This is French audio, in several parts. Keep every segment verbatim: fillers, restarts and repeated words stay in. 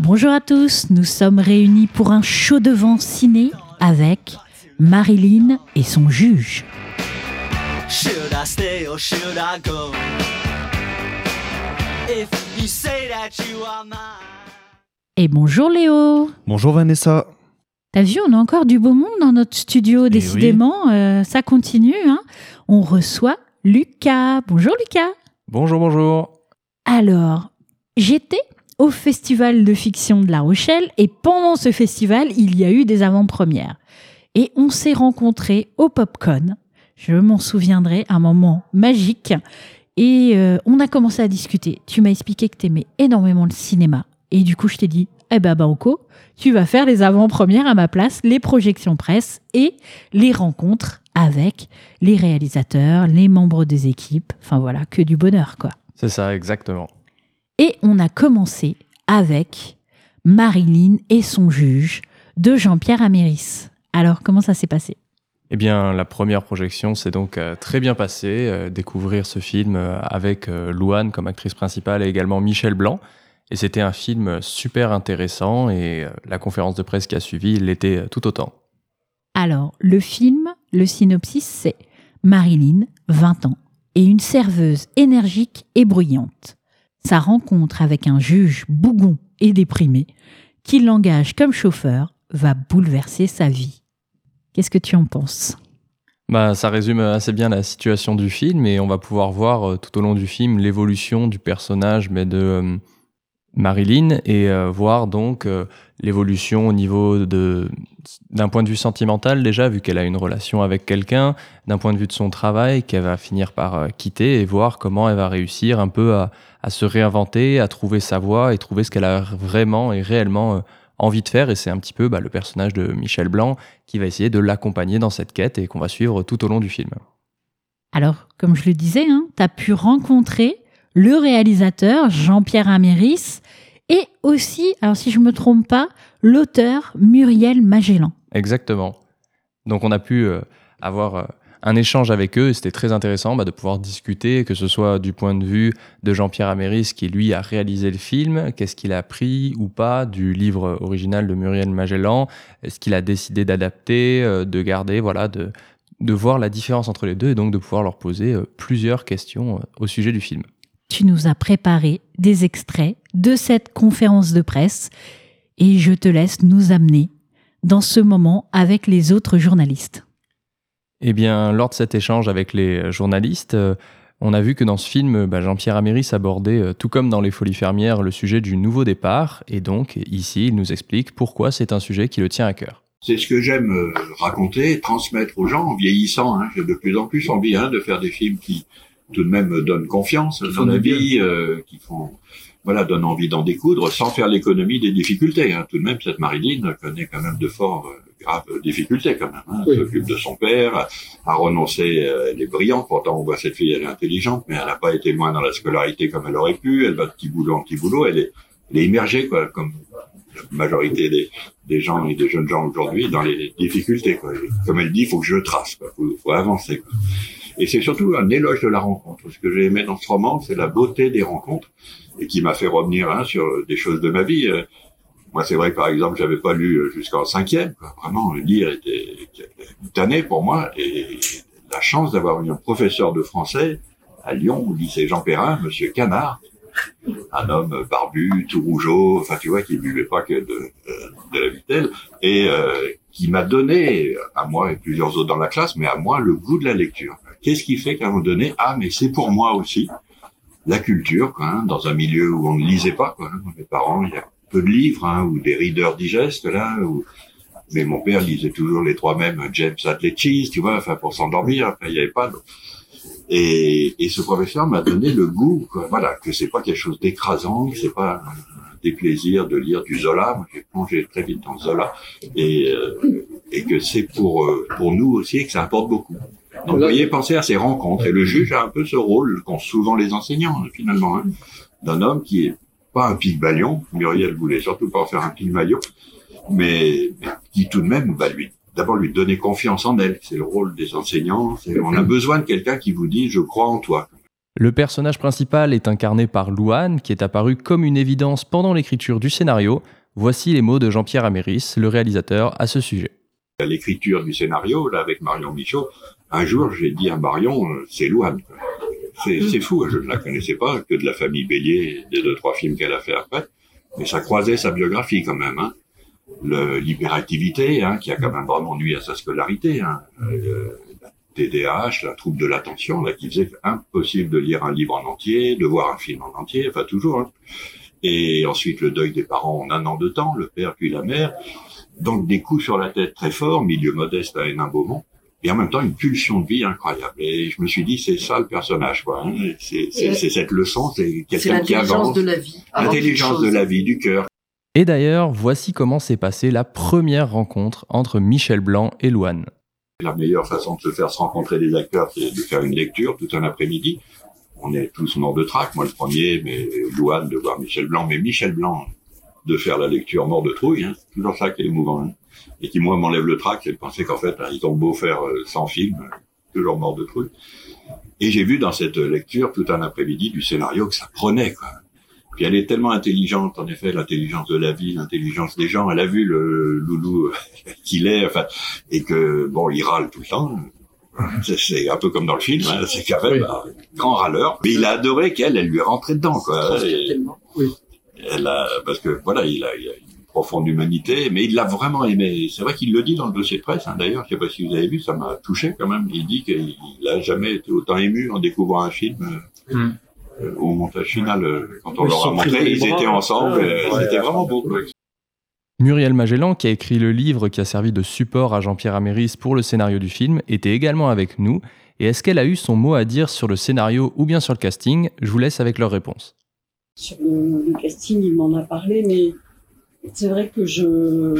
Bonjour à tous, nous sommes réunis pour un show de vent ciné avec Marilyn et son juge. Should I stay or should I go? If you say that you are mine. Et bonjour Léo. Bonjour Vanessa. T'as vu, on a encore du beau monde dans notre studio, Et décidément, oui. euh, ça continue. Hein. On reçoit Lucas. Bonjour Lucas. Bonjour, bonjour. Alors, j'étais au Festival de fiction de La Rochelle et pendant ce festival, il y a eu des avant-premières. Et on s'est rencontrés au Popcorn. Je m'en souviendrai, un moment magique. Et euh, on a commencé à discuter. Tu m'as expliqué que tu aimais énormément le cinéma. Et du coup, je t'ai dit, eh ben Banco, tu vas faire les avant-premières à ma place, les projections presse et les rencontres avec les réalisateurs, les membres des équipes. Enfin voilà, que du bonheur, quoi. C'est ça, exactement. Et on a commencé avec Marilyn et son juge de Jean-Pierre Améris. Alors, comment ça s'est passé ? Eh bien, la première projection s'est donc euh, très bien passée. Euh, découvrir ce film euh, avec euh, Louane comme actrice principale et également Michel Blanc. Et c'était un film super intéressant et euh, la conférence de presse qui a suivi l'était euh, tout autant. Alors, le film, le synopsis, c'est Marilyn, vingt ans, et une serveuse énergique et bruyante. Sa rencontre avec un juge bougon et déprimé, qui l'engage comme chauffeur, va bouleverser sa vie. Qu'est-ce que tu en penses ? Bah, ça résume assez bien la situation du film et on va pouvoir voir euh, tout au long du film l'évolution du personnage mais de euh, Marilyn et euh, voir donc euh, l'évolution au niveau de, d'un point de vue sentimental déjà, vu qu'elle a une relation avec quelqu'un, d'un point de vue de son travail qu'elle va finir par euh, quitter et voir comment elle va réussir un peu à, à se réinventer, à trouver sa voie et trouver ce qu'elle a vraiment et réellement euh, envie de faire. Et c'est un petit peu bah, le personnage de Michel Blanc qui va essayer de l'accompagner dans cette quête et qu'on va suivre tout au long du film. Alors, comme je le disais, hein, tu as pu rencontrer le réalisateur Jean-Pierre Améris et aussi, alors si je ne me trompe pas, l'auteur Muriel Magellan. Exactement. Donc on a pu euh, avoir euh, un échange avec eux et c'était très intéressant bah, de pouvoir discuter, que ce soit du point de vue de Jean-Pierre Améris qui lui a réalisé le film, qu'est-ce qu'il a appris ou pas du livre original de Muriel Magellan, est-ce qu'il a décidé d'adapter, euh, de garder, voilà, de, de voir la différence entre les deux et donc de pouvoir leur poser euh, plusieurs questions euh, au sujet du film. Tu nous as préparé des extraits de cette conférence de presse et je te laisse nous amener dans ce moment avec les autres journalistes. Eh bien, lors de cet échange avec les journalistes, euh, on a vu que dans ce film, bah, Jean-Pierre Améris abordait, euh, tout comme dans Les Folies Fermières, le sujet du nouveau départ. Et donc, ici, il nous explique pourquoi c'est un sujet qui le tient à cœur. C'est ce que j'aime euh, raconter, transmettre aux gens en vieillissant. Hein. J'ai de plus en plus envie hein, de faire des films qui, tout de même, me donnent confiance dans la vie, euh, qui font, voilà, donnent envie d'en découdre, sans faire l'économie des difficultés. Hein. Tout de même, cette Marilyn connaît quand même de fort euh, graves difficultés quand même. Hein. Elle oui. s'occupe de son père, a renoncé, euh, elle est brillante. Pourtant, on voit cette fille, elle est intelligente, mais elle n'a pas été loin dans la scolarité comme elle aurait pu. Elle va de petit boulot en petit boulot. Elle est, elle est immergée, quoi, comme la majorité des, des gens et des jeunes gens aujourd'hui, dans les difficultés, quoi. Et comme elle dit, il faut que je trace, quoi. Faut, faut avancer, quoi. Et c'est surtout un éloge de la rencontre. Ce que j'ai aimé dans ce roman, c'est la beauté des rencontres et qui m'a fait revenir hein, sur des choses de ma vie. Moi, c'est vrai que, par exemple, j'avais pas lu jusqu'en cinquième, quoi. Vraiment, lire était une année pour moi. Et la chance d'avoir eu un professeur de français à Lyon, au lycée Jean Perrin, Monsieur Canard, un homme barbu, tout rougeau, enfin, tu vois, qui buvait pas que de, de, de la vitelle, et euh, qui m'a donné, à moi et plusieurs autres dans la classe, mais à moi, le goût de la lecture. Qu'est-ce qui fait qu'à un moment donné, ah, mais c'est pour moi aussi, la culture, quoi, hein, dans un milieu où on ne lisait pas, quoi. Hein, mes parents, il y a peu de livres, hein, ou des readers digestes, là, ou... mais mon père lisait toujours les trois mêmes James Hadley Cheese, tu vois, enfin, pour s'endormir, après, il n'y avait pas de... Et, et ce professeur m'a donné le goût, quoi, voilà, que c'est pas quelque chose d'écrasant, que c'est pas un déplaisir de lire du Zola. Moi, j'ai plongé très vite dans Zola, et, euh, et que c'est pour euh, pour nous aussi que ça apporte beaucoup. Donc, vous voyez, pensez à ces rencontres. Et le juge a un peu ce rôle qu'ont souvent les enseignants, finalement, hein, d'un homme qui est pas un Pygmalion. Muriel voulait surtout pas en faire un Pygmalion, mais, mais qui tout de même va lui d'abord lui donner confiance en elle. C'est le rôle des enseignants. C'est, on a besoin de quelqu'un qui vous dit « je crois en toi ». Le personnage principal est incarné par Louane, qui est apparu comme une évidence pendant l'écriture du scénario. Voici les mots de Jean-Pierre Améris, le réalisateur, à ce sujet. À l'écriture du scénario, là, avec Marion Michaud, un jour, j'ai dit à Marion, c'est Louane. C'est, c'est fou, je ne la connaissais pas, que de la famille Bélier, des deux, trois films qu'elle a fait après. Mais ça croisait sa biographie quand même, hein. Le, l'hyperactivité, hein, qui a quand même vraiment nuit à sa scolarité, hein. Euh, la T D A H, la trouble de l'attention, là, qui faisait impossible de lire un livre en entier, de voir un film en entier, enfin toujours, hein. Et ensuite le deuil des parents en un an de temps, le père puis la mère. Donc des coups sur la tête très forts, milieu modeste à Hénin-Beaumont, et en même temps une pulsion de vie incroyable. Et je me suis dit, c'est ça le personnage, quoi, hein. C'est, c'est, c'est cette leçon, c'est quelqu'un qui avance. L'intelligence de la vie. L'intelligence de la vie, du cœur. Et d'ailleurs, voici comment s'est passée la première rencontre entre Michel Blanc et Louane. La meilleure façon de se faire se rencontrer des acteurs, c'est de faire une lecture tout un après-midi. On est tous morts de trac, moi le premier, mais Louane de voir Michel Blanc, mais Michel Blanc de faire la lecture mort de trouille, hein. C'est toujours ça qui est émouvant, hein. Et qui moi m'enlève le trac, c'est de penser qu'en fait, hein, ils ont beau faire euh, cent films, euh, toujours mort de trouille. Et j'ai vu dans cette lecture tout un après-midi du scénario que ça prenait, quoi. Puis elle est tellement intelligente, en effet, l'intelligence de la vie, l'intelligence des gens. Elle a vu le loulou qu'il est, enfin, et que bon, il râle tout le temps. C'est, c'est un peu comme dans le film, hein, c'est quand même oui. un grand râleur. Mais il a adoré qu'elle, elle lui est rentrée dedans, quoi. Et, oui. Elle a, parce que voilà, il a, il a une profonde humanité, mais il l'a vraiment aimé. C'est vrai qu'il le dit dans le dossier de presse, hein, d'ailleurs. Je sais pas si vous avez vu, ça m'a touché quand même. Il dit qu'il a jamais été autant ému en découvrant un film. Mm. Euh, au montage final, euh, quand on ils leur a montré, ils étaient ensemble. Ah, euh, ouais, c'était ouais, vraiment beau. Ouais. Muriel Magellan, qui a écrit le livre qui a servi de support à Jean-Pierre Améris pour le scénario du film, était également avec nous. Et est-ce qu'elle a eu son mot à dire sur le scénario ou bien sur le casting ? Je vous laisse avec leur réponse. Sur le, le casting, il m'en a parlé, mais c'est vrai que je,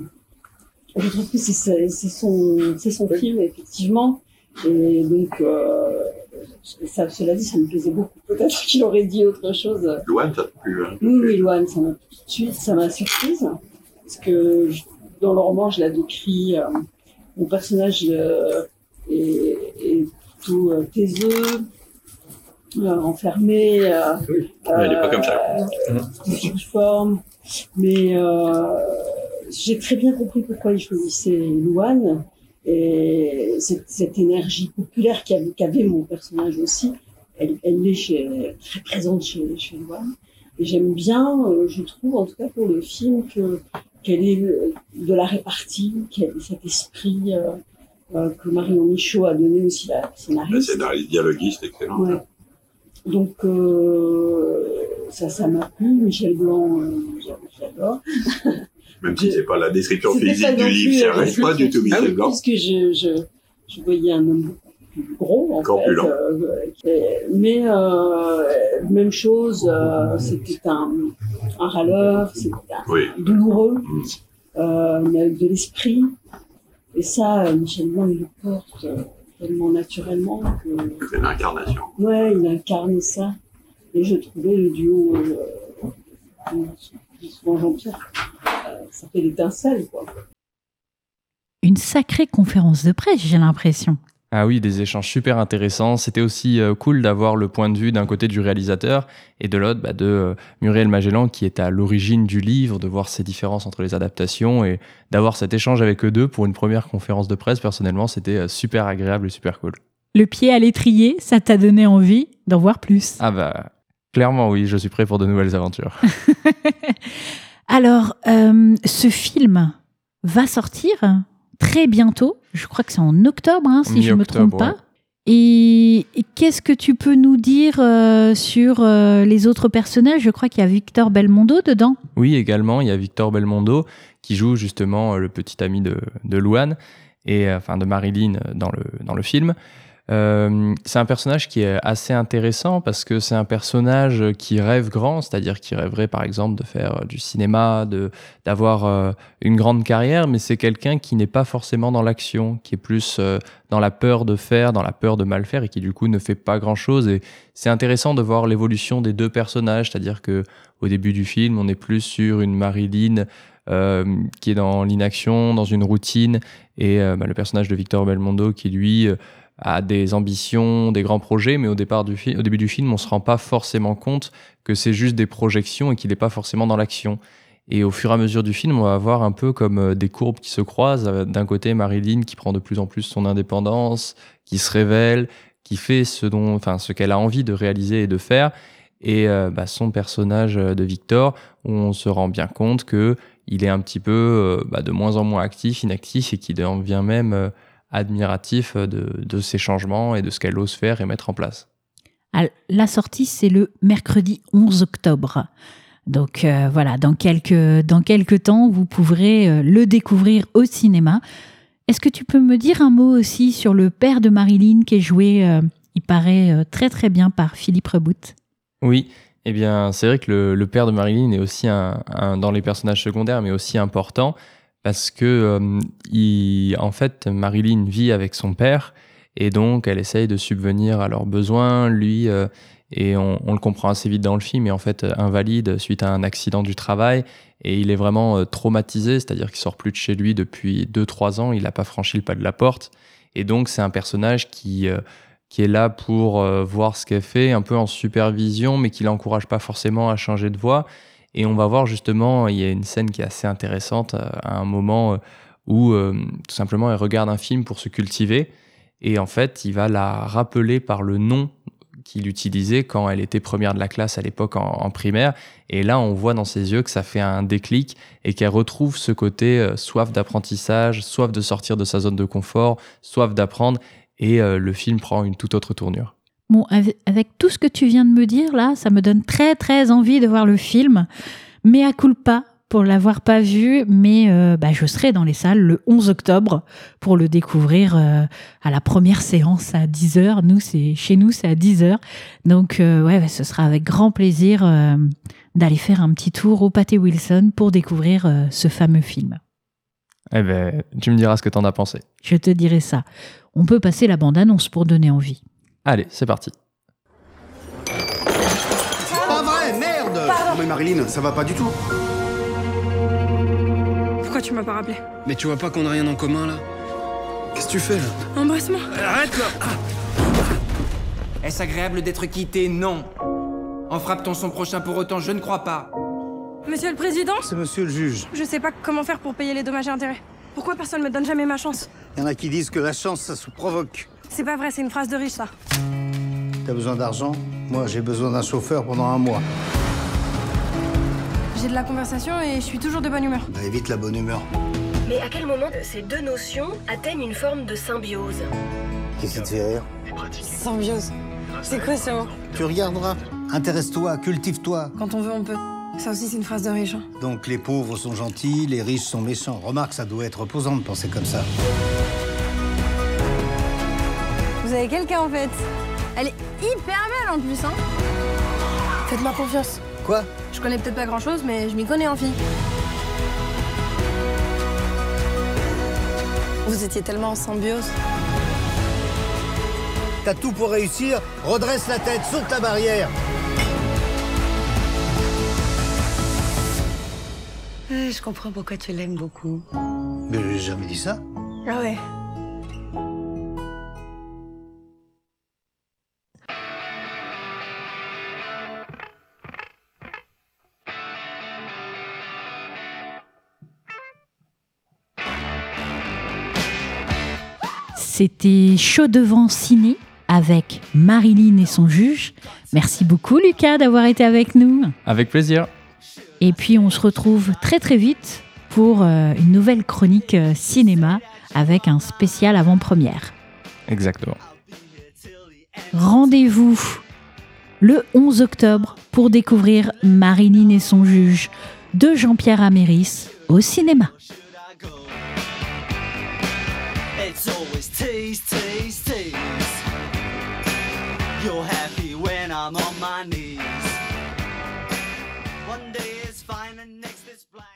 je trouve que c'est, c'est, son, c'est son film, effectivement. Et donc, euh, ça, cela dit, ça me plaisait beaucoup. Peut-être qu'il aurait dit autre chose. Louane, ça t'a plu, hein ? Oui, oui, Louane, ça m'a tout de suite, ça m'a surprise. Parce que je, dans le roman, je l'ai décrit, euh, mon personnage euh, est, est plutôt euh, taiseux, euh, enfermé. Euh, oui, euh, elle n'est pas comme ça. Euh, forme. Mais euh, j'ai très bien compris pourquoi il choisissait Louane. Et cette, cette énergie populaire qu'avait, qu'avait mon personnage aussi, elle, elle est chez, très présente chez, chez Louane. Et j'aime bien, euh, je trouve, en tout cas pour le film, que, qu'elle est de la répartie, qu'elle ait cet esprit euh, euh, que Marion Michaud a donné aussi, la scénariste. La scénariste dialoguiste, excellent. Ouais. Donc, euh, ça, ça m'a plu. Michel Blanc, euh, j'adore. Même si c'est pas la description physique du livre, ça reste pas du tout Michel Blanc. Puisque je, je, je voyais un homme plus gros, en corpulent. fait. Euh, mais, euh, même chose, euh, c'était un, un râleur, c'était un oui. douloureux, mmh. euh, mais avec de l'esprit. Et ça, Michel Blanc, il le porte euh, tellement naturellement que... C'est l'incarnation. Ouais, il incarne ça. Et je trouvais le duo, euh, souvent Jean-Pierre, ça fait l'étincelle, quoi. Une sacrée conférence de presse, j'ai l'impression. Ah oui, des échanges super intéressants. C'était aussi euh, cool d'avoir le point de vue d'un côté du réalisateur et de l'autre bah, de euh, Muriel Magellan qui est à l'origine du livre, de voir ces différences entre les adaptations et d'avoir cet échange avec eux deux pour une première conférence de presse. Personnellement, c'était euh, super agréable et super cool. Le pied à l'étrier, ça t'a donné envie d'en voir plus. Ah bah, clairement oui, je suis prêt pour de nouvelles aventures. Alors, euh, ce film va sortir très bientôt. Je crois que c'est en octobre, hein, si je ne me trompe pas. Ouais. Et, et qu'est-ce que tu peux nous dire euh, sur euh, les autres personnages ? Je crois qu'il y a Victor Belmondo dedans. Oui, également, il y a Victor Belmondo qui joue justement le petit ami de, de Louane, et, enfin de Marilyn dans le, dans le film. Euh, c'est un personnage qui est assez intéressant parce que c'est un personnage qui rêve grand, c'est-à-dire qui rêverait par exemple de faire du cinéma, de, d'avoir euh, une grande carrière, mais c'est quelqu'un qui n'est pas forcément dans l'action, qui est plus euh, dans la peur de faire, dans la peur de mal faire et qui du coup ne fait pas grand-chose. Et c'est intéressant de voir l'évolution des deux personnages, c'est-à-dire qu'au début du film, on est plus sur une Marilyn euh, qui est dans l'inaction, dans une routine, et euh, bah, le personnage de Victor Belmondo qui lui... Euh, a des ambitions, des grands projets, mais au, départ du fi- au début du film, on ne se rend pas forcément compte que c'est juste des projections et qu'il n'est pas forcément dans l'action. Et au fur et à mesure du film, on va voir un peu comme des courbes qui se croisent. D'un côté, Marilyn qui prend de plus en plus son indépendance, qui se révèle, qui fait ce dont, enfin, ce qu'elle a envie de réaliser et de faire. Et euh, bah, son personnage de Victor, où on se rend bien compte que il est un petit peu euh, bah, de moins en moins actif, inactif, et qu'il devient même euh, admiratif de, de ces changements et de ce qu'elle ose faire et mettre en place. La sortie, c'est le mercredi onze octobre. Donc euh, voilà, dans quelques, dans quelques temps, vous pourrez euh, le découvrir au cinéma. Est-ce que tu peux me dire un mot aussi sur le père de Marilyn qui est joué, euh, il paraît euh, très très bien par Philippe Rebout? Oui, eh bien c'est vrai que le, le père de Marilyn est aussi un, un, dans les personnages secondaires, mais aussi important parce que euh, il, en fait Marilyn vit avec son père et donc elle essaye de subvenir à leurs besoins. Lui euh, et on, on le comprend assez vite dans le film, est en fait invalide suite à un accident du travail et il est vraiment euh, traumatisé, c'est-à-dire qu'il sort plus de chez lui depuis deux trois ans, il n'a pas franchi le pas de la porte et donc c'est un personnage qui euh, qui est là pour euh, voir ce qu'elle fait, un peu en supervision, mais qui l'encourage pas forcément à changer de voie. Et on va voir justement, il y a une scène qui est assez intéressante, euh, à un moment où euh, tout simplement elle regarde un film pour se cultiver, et en fait il va la rappeler par le nom qu'il utilisait quand elle était première de la classe à l'époque en, en primaire, et là on voit dans ses yeux que ça fait un déclic, et qu'elle retrouve ce côté euh, soif d'apprentissage, soif de sortir de sa zone de confort, soif d'apprendre, et euh, le film prend une toute autre tournure. Bon, avec, avec tout ce que tu viens de me dire là, ça me donne très très envie de voir le film, mais à culpa pour l'avoir pas vu, mais euh, bah, je serai dans les salles le onze octobre pour le découvrir euh, à la première séance à dix heures. Nous, c'est, chez nous, c'est à dix heures. Donc, euh, ouais, bah, ce sera avec grand plaisir euh, d'aller faire un petit tour au Pâté Wilson pour découvrir euh, ce fameux film. Eh ben, tu me diras ce que t'en as pensé. Je te dirai ça. On peut passer la bande-annonce pour donner envie. Allez, c'est parti. C'est pas vrai, merde! Non mais Marilyn, ça va pas du tout. Pourquoi tu m'as pas rappelé? Mais tu vois pas qu'on a rien en commun là? Qu'est-ce que tu fais là? Embrasse-moi. Arrête là! Ah. Est-ce agréable d'être quitté? Non. En frappe-t-on son prochain pour autant? Je ne crois pas. Monsieur le Président? C'est monsieur le juge. Je sais pas comment faire pour payer les dommages et intérêts. Pourquoi personne me donne jamais ma chance? Il y en a qui disent que la chance, ça se provoque. C'est pas vrai, c'est une phrase de riche, ça. T'as besoin d'argent? Moi, j'ai besoin d'un chauffeur pendant un mois. J'ai de la conversation et je suis toujours de bonne humeur. Bah, évite la bonne humeur. Mais à quel moment ces deux notions atteignent une forme de symbiose? Qu'est-ce qui te fait rire? Symbiose. C'est quoi ce mot? Tu regarderas. Intéresse-toi, cultive-toi. Quand on veut, on peut. Ça aussi, c'est une phrase de riche. Hein. Donc les pauvres sont gentils, les riches sont méchants. Remarque, ça doit être reposant de penser comme ça. Vous avez quelqu'un en fait. Elle est hyper belle en plus, hein. Faites-moi confiance. Quoi? Je connais peut-être pas grand-chose, mais je m'y connais en fille. Vous étiez tellement en symbiose. T'as tout pour réussir, redresse la tête, saute la barrière. Euh, je comprends pourquoi tu l'aimes beaucoup. Mais j'ai jamais dit ça. Ah ouais. C'était Chaud devant ciné avec Marilyn et son juge. Merci beaucoup Lucas d'avoir été avec nous. Avec plaisir. Et puis on se retrouve très très vite pour euh, une nouvelle chronique euh, cinéma avec un spécial avant-première. Exactement. Rendez-vous le onze octobre pour découvrir Marilyn et son juge de Jean-Pierre Améris au cinéma. It's always tease, tease, tease. You're happy when I'm on my knees. One day it's fine and next it's black.